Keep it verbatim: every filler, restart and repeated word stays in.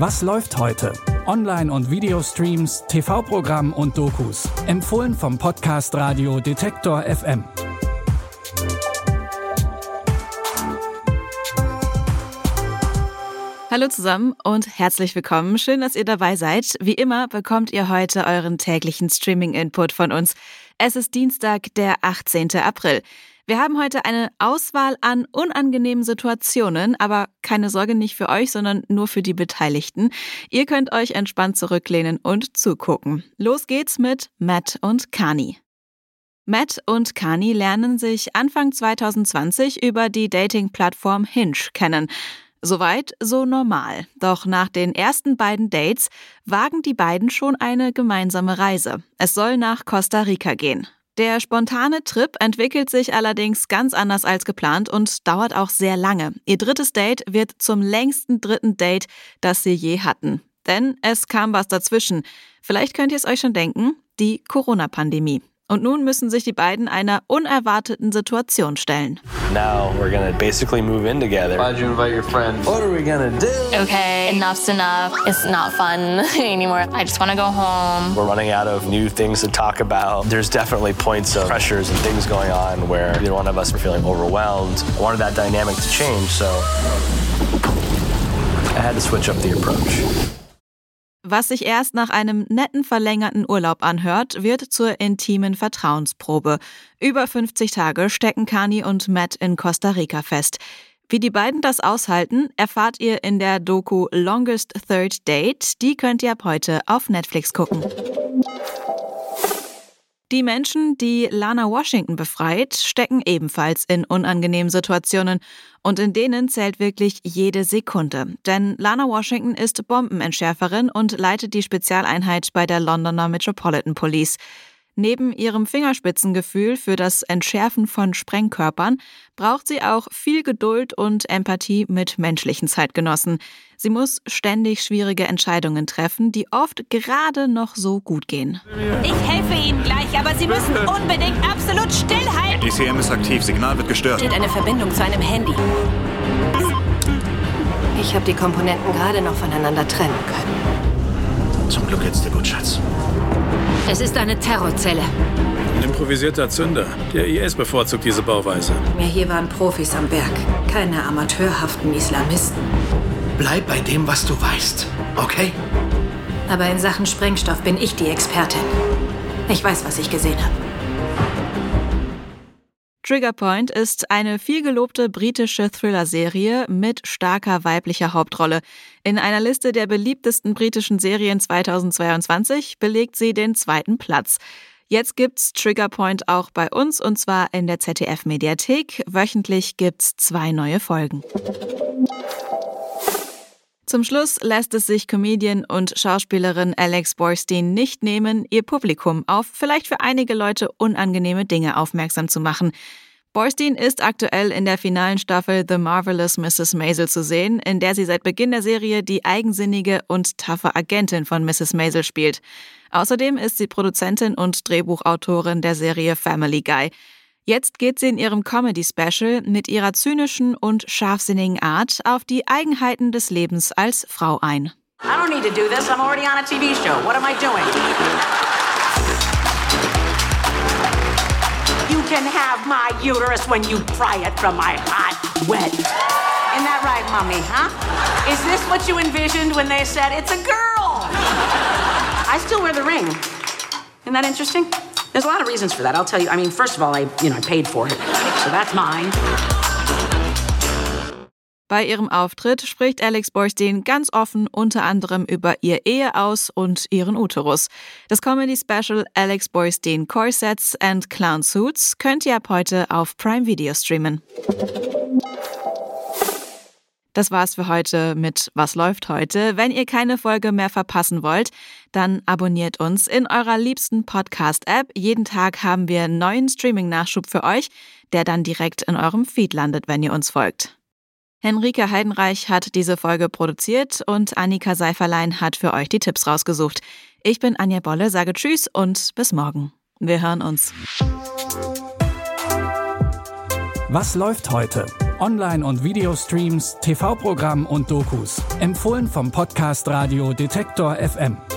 Was läuft heute? Online- und Videostreams, T V-Programm und Dokus. Empfohlen vom Podcast Radio Detektor F M. Hallo zusammen und herzlich willkommen. Schön, dass ihr dabei seid. Wie immer bekommt ihr heute euren täglichen Streaming-Input von uns. Es ist Dienstag, der achtzehnten April. Wir haben heute eine Auswahl an unangenehmen Situationen, aber keine Sorge, nicht für euch, sondern nur für die Beteiligten. Ihr könnt euch entspannt zurücklehnen und zugucken. Los geht's mit Matt und Kani. Matt und Kani lernen sich Anfang zwanzig zwanzig über die Dating-Plattform Hinge kennen. Soweit, so normal. Doch nach den ersten beiden Dates wagen die beiden schon eine gemeinsame Reise. Es soll nach Costa Rica gehen. Der spontane Trip entwickelt sich allerdings ganz anders als geplant und dauert auch sehr lange. Ihr drittes Date wird zum längsten dritten Date, das sie je hatten. Denn es kam was dazwischen. Vielleicht könnt ihr es euch schon denken, die Corona-Pandemie. Und nun müssen sich die beiden einer unerwarteten Situation stellen. Now we're gonna basically move in together. Why'd you invite your friends? What are we gonna do? Okay, enough's enough. It's not fun anymore. I just want to go home. We're running out of new things to talk about. There's definitely points of pressures and things going on where either one of us are feeling overwhelmed. I wanted that dynamic to change, so I had to switch up the approach. Was sich erst nach einem netten verlängerten Urlaub anhört, wird zur intimen Vertrauensprobe. Über fünfzig Tage stecken Kani und Matt in Costa Rica fest. Wie die beiden das aushalten, erfahrt ihr in der Doku Longest Third Date. Die könnt ihr ab heute auf Netflix gucken. Die Menschen, die Lana Washington befreit, stecken ebenfalls in unangenehmen Situationen. Und in denen zählt wirklich jede Sekunde. Denn Lana Washington ist Bombenentschärferin und leitet die Spezialeinheit bei der Londoner Metropolitan Police. Neben ihrem Fingerspitzengefühl für das Entschärfen von Sprengkörpern braucht sie auch viel Geduld und Empathie mit menschlichen Zeitgenossen. Sie muss ständig schwierige Entscheidungen treffen, die oft gerade noch so gut gehen. Ich helfe Ihnen gleich, aber Sie müssen unbedingt absolut stillhalten. D C M ist aktiv, Signal wird gestört. Steht eine Verbindung zu einem Handy. Ich habe die Komponenten gerade noch voneinander trennen können. Zum Glück geht's dir gut, Schatz. Es ist eine Terrorzelle. Ein improvisierter Zünder. Der I S bevorzugt diese Bauweise. Mir hier waren Profis am Werk, keine amateurhaften Islamisten. Bleib bei dem, was du weißt, okay? Aber in Sachen Sprengstoff bin ich die Expertin. Ich weiß, was ich gesehen habe. Trigger Point ist eine vielgelobte britische Thriller-Serie mit starker weiblicher Hauptrolle. In einer Liste der beliebtesten britischen Serien zweitausendzweiundzwanzig belegt sie den zweiten Platz. Jetzt gibt's Trigger Point auch bei uns und zwar in der Z D F-Mediathek. Wöchentlich gibt's zwei neue Folgen. Zum Schluss lässt es sich Comedian und Schauspielerin Alex Borstein nicht nehmen, ihr Publikum auf vielleicht für einige Leute unangenehme Dinge aufmerksam zu machen. Borstein ist aktuell in der finalen Staffel The Marvelous Misses Maisel zu sehen, in der sie seit Beginn der Serie die eigensinnige und taffe Agentin von Misses Maisel spielt. Außerdem ist sie Produzentin und Drehbuchautorin der Serie Family Guy. Jetzt geht sie in ihrem Comedy-Special mit ihrer zynischen und scharfsinnigen Art auf die Eigenheiten des Lebens als Frau ein. I don't need to do this. I'm already on a T V show. What am I doing? You can have my uterus when you pry it from my hot, wet. Isn't that right, Mommy, huh? Is this what you envisioned when they said it's a girl? I still wear the ring. Isn't that interesting? There's a lot of reasons for that. I'll tell you. I mean, first of all, I, you know, I paid for it, so that's mine. Bei ihrem Auftritt spricht Alex Borstein ganz offen unter anderem über ihr Eheaus und ihren Uterus. Das Comedy-Special Alex Borstein Corsets and Clown Suits könnt ihr ab heute auf Prime Video streamen. Das war's für heute mit Was läuft heute? Wenn ihr keine Folge mehr verpassen wollt, dann abonniert uns in eurer liebsten Podcast-App. Jeden Tag haben wir einen neuen Streaming-Nachschub für euch, der dann direkt in eurem Feed landet, wenn ihr uns folgt. Henrike Heidenreich hat diese Folge produziert und Annika Seiferlein hat für euch die Tipps rausgesucht. Ich bin Anja Bolle, sage Tschüss und bis morgen. Wir hören uns. Was läuft heute? Online- und Videostreams, T V-Programm und Dokus. Empfohlen vom Podcast Radio Detektor F M.